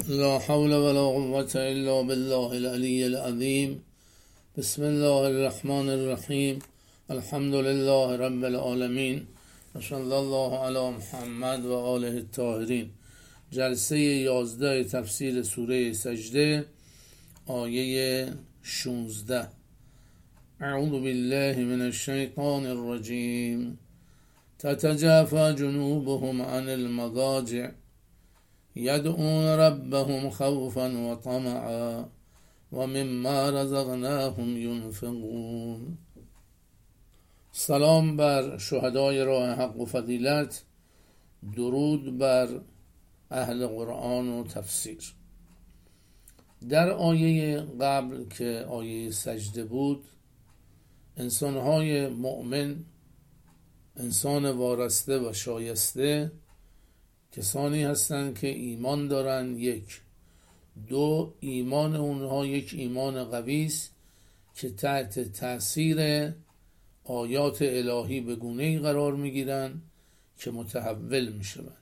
لا حول ولا قوة إلا بالله العلي العظيم. بسم الله الرحمن الرحیم. الحمد لله رب العالمین و صلی الله علی محمد و آله الطاهرین. جلسه 11 تفسیر سوره سجده، آیه 16. اعوذ بالله من الشیطان الرجیم. تتجافى جنوبهم عن المضاجع يدعون ربهم خوفا وطمعا ومما رزقناهم ينفقون. سلام بر شهدای راه حق و فضیلت، درود بر اهل قرآن و تفسیر. در آیه قبل که آیه سجده بود، انسانهای مؤمن، انسان وارسته و شایسته، کسانی هستند که ایمان دارند. یک، دو، ایمان اونها یک ایمان قوی است که تحت تأثیر آیات الهی به گونه‌ای قرار میگیرند که متحول میشوند.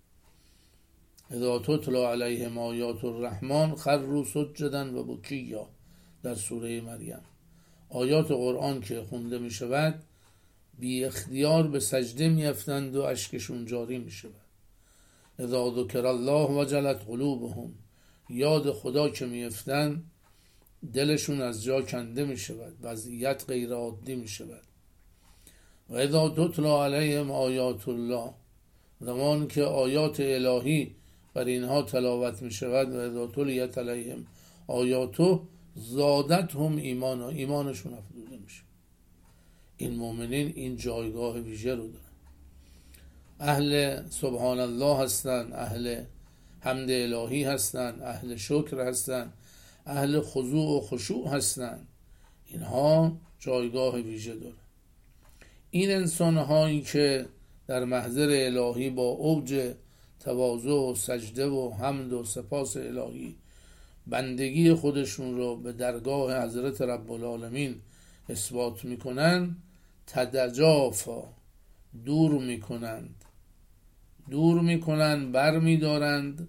اذا تتلی علیهم آیات الرحمن خروا سجدا و بکیا، در سوره مریم. آیات قرآن که خونده میشود بی اختیار به سجده میافتند و اشکشون جاری میشود. اذا ذکر الله وجلت قلوبهم، یاد خدا که میافتند دلشون از جا کنده میشود، وضعیت غیر عادی میشود. و اذا تتلی علیهم آیات الله، زمان که آیات الهی بر اینها تلاوت میشود، و اذا تلیت علیهم آیاتو زادتهم ایمانا، ایمانشون افزوده میشه. این مؤمنین این جایگاه ویژه رو دارن. اهل سبحان الله هستند، اهل حمد الهی هستند، اهل شکر هستند، اهل خضوع و خشوع هستند. اینها جایگاه ویژه دارند. این انسانهایی که در محضر الهی با اوج تواضع و سجده و حمد و سپاس الهی بندگی خودشون رو به درگاه حضرت رب العالمین اثبات میکنن، تتجافی، دور میکنند، بر میدارند.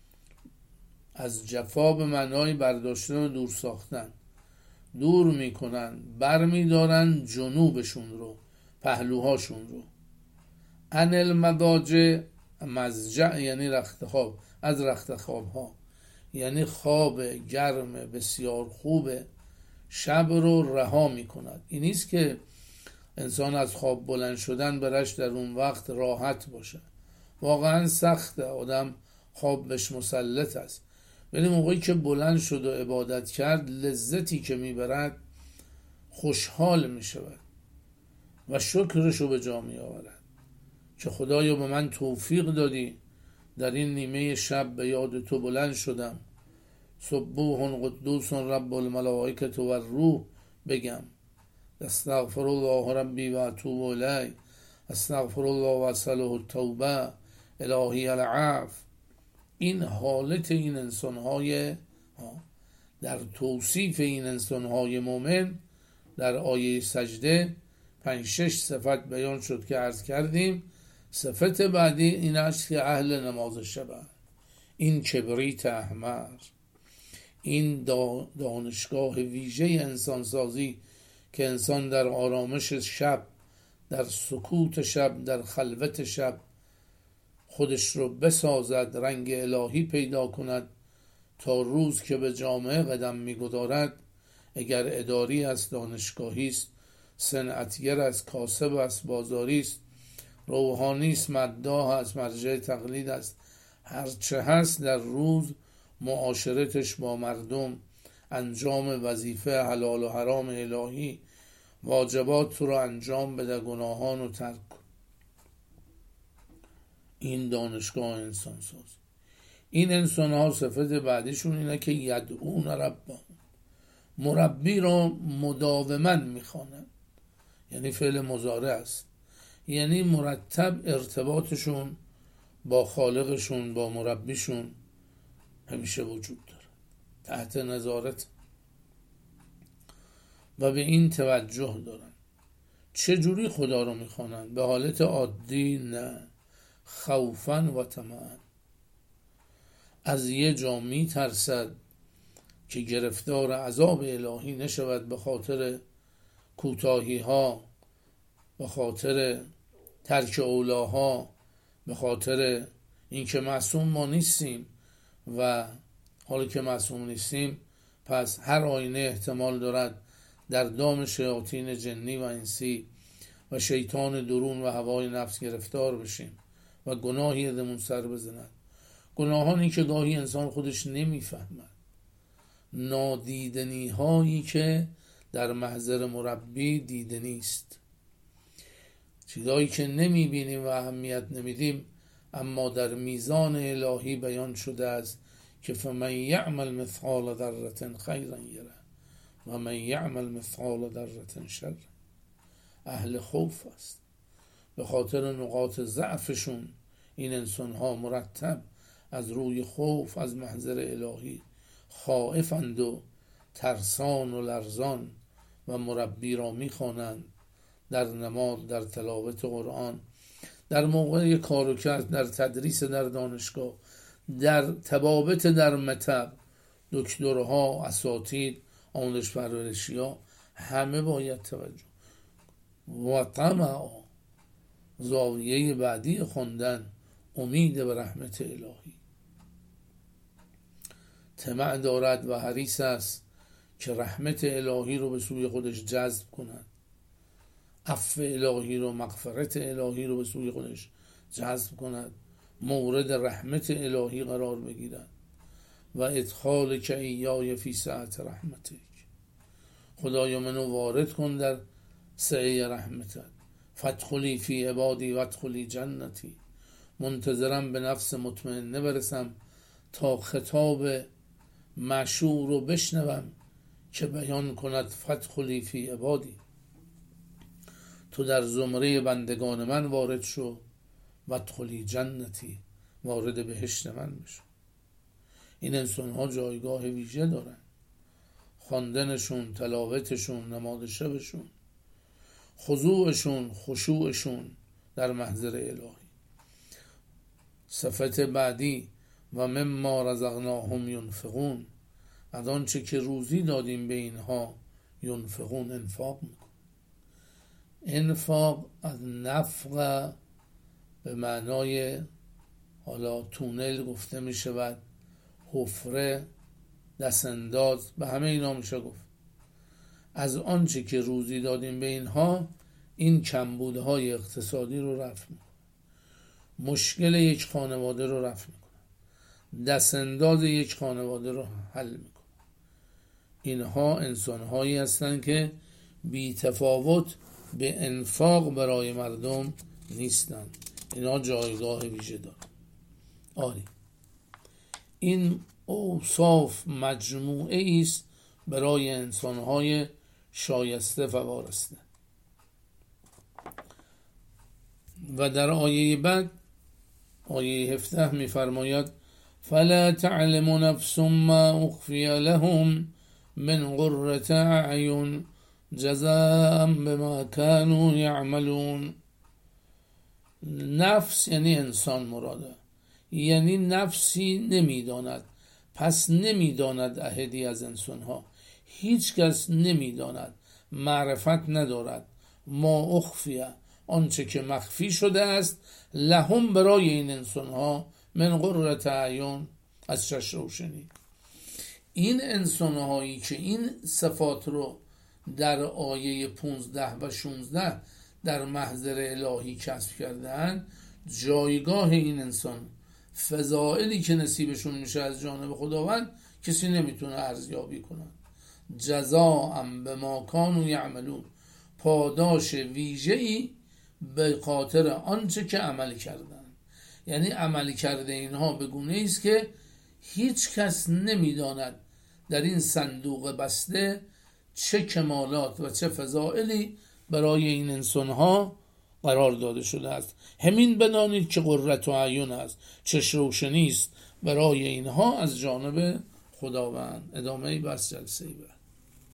از جفا به معنای برداشتن و دور ساختن. دور میکنند، بر میدارند جنوبشون رو، پهلوهاشون رو. عن المضاجع، مضجع یعنی رخت خواب، از رخت خواب ها، یعنی خواب گرم بسیار خوبه، شب رو رها میکند. این نیست که انسان از خواب بلند شدن برش در اون وقت راحت باشه، واقعا سخته، آدم خواب بهش مسلط است. ولی موقعی که بلند شد و عبادت کرد، لذتی که میبرد، خوشحال میشود و شکرش رو به جا میآورد که خدایا به من توفیق دادی، در این نیمه شب به یاد تو بلند شدم، سبوح قدوس رب الملائکه و الروح بگم، استغفر الله ربی و اتوب الیه، استغفر الله و اسأله التوبه، الهی العفو. این حالت این انسانهای، در توصیف این انسانهای مومن در آیه سجده 5-6 صفت بیان شد که عرض کردیم. صفت بعدی این است که اهل نماز شب، این کبریت احمر، این دانشگاه ویژه انسانسازی که انسان در آرامش شب، در سکوت شب، در خلوت شب خودش رو بسازد، رنگ الهی پیدا کند، تا روز که به جامعه قدم میگذارد، اگر اداری است، دانشگاهی است، صنعتگر است، کاسب است، بازاری است، روحانی است، مداح است، مرجع تقلید است، هرچه هست در روز معاشرتش با مردم، انجام وظیفه حلال و حرام الهی، واجبات رو انجام بده، گناهان رو ترک کن. این دانشگاه انسان ساز. این انسان ها صفت بعدیشون اینه که یدعون ربهم، مربی را مداوما میخوانند، یعنی فعل مضارع است، یعنی مرتب ارتباطشون با خالقشون، با مربیشون همیشه وجود داره، تحت نظارت و به این توجه دارن. چجوری خدا رو میخوانن؟ به حالت عادی نه، خوفا و طمعا. از یه جا میترسد که گرفتار عذاب الهی نشود به خاطر کوتاهی ها، به خاطر ترک اولاها، به خاطر اینکه معصوم ما نیستیم و حالا که معصوم نیستیم پس هر آینه احتمال دارد در دام شیاطین جنی و انسی و شیطان درون و هوای نفس گرفتار بشیم و گناهی ازمون سر بزند. گناهانی که گاهی انسان خودش نمیفهمد، نادیدنی هایی که در محضر مربی دیده نیست، چیزایی که نمیبینیم و اهمیت نمیدیم اما در میزان الهی بیان شده است که فمن یعمل مثقال ذره خیرا یره و من یعمل مثقال ذره شر. اهل خوف است، به خاطر نقاط ضعفشون این انسان ها مرتب از روی خوف از محضر الهی خائفند و ترسان و لرزان و مربی را میخوانند در نماز، در تلاوت قرآن، در موقع کار و کرد، در تدریس در دانشگاه، در تبابت در مطب، دکترها، اساتید، آموزش پرورشی ها، همه باید توجه و طمع. زاویه بعدی خوندن امید به رحمت الهی. طمع دارد و حریص است که رحمت الهی رو به سوی خودش جذب کند، عفو الهی رو، مغفرت الهی رو به سوی خودش جذب کند، مورد رحمت الهی قرار بگیرد و ادخال که ایای فی سعت رحمتک، خدایا منو وارد کن در سعه رحمتت، فادخلی فی عبادی وادخلی جنتی. منتظرم به نفس مطمئنه برسم تا خطاب معشوق رو بشنوم که بیان کند فادخلی فی عبادی، تو در زمره بندگان من وارد شو، وادخلی جنتی، وارد بهشت من بشو. این انسان ها جایگاه ویژه دارن، خواندنشون، تلاوتشون، نماز شبشون، خضوعشون، خشوعشون در محضر الهی. صفت بعدی و مما رزقناهم ینفقون، از آنچه که روزی دادیم به اینها ینفقون، انفاق میکن. انفاق از نفق به معنای حالا تونل گفته میشود، حفره، دستانداز، به همه اینا میشه گفت. از آنچه که روزی دادیم به اینها، این کمبودهای اقتصادی رو رفع میکنه، مشکل یک خانواده رو رفع میکنه، دستانداز یک خانواده رو حل میکنه. اینها انسانهایی هستند که بی تفاوت به انفاق برای مردم نیستند، اینها جایگاه ویژه دارند. آری این اوصاف مجموعه است برای انسانهای شایسته و وارسته. و در آیه بعد، آیه 17 می‌فرماید فلا تعلم نفس ما اخفی لهم من قرة اعین جزاء بما كانوا یعملون. نفس یعنی انسان مراده، یعنی نفسی نمیداند، پس نمیداند احدی از انسانها، هیچ کس نمیداند، معرفت ندارد، ما اخفیه، آنچه که مخفی شده است، لهم برای این انسانها، من قرة اعین، از چشم روشنی. این انسانهایی که این صفات رو در آیه 15 و 16 در محضر الهی کسب کردن، جایگاه این انسان، فضائلی که نصیبشون میشه از جانب خداوند، کسی نمیتونه ارزیابی کنه. جزاء بما کانوا یعملون، پاداش ویژه‌ای به خاطر آنچه که عمل کردن. یعنی عمل کرده اینها به گونه‌ای است که هیچ کس نمیداند در این صندوق بسته چه کمالات و چه فضائلی برای این انسانها قرار داده شده است. همین بدانید که قرة اعین است، چشم روشنی است برای اینها از جانب خداوند. ادامه بس جلسه بعد.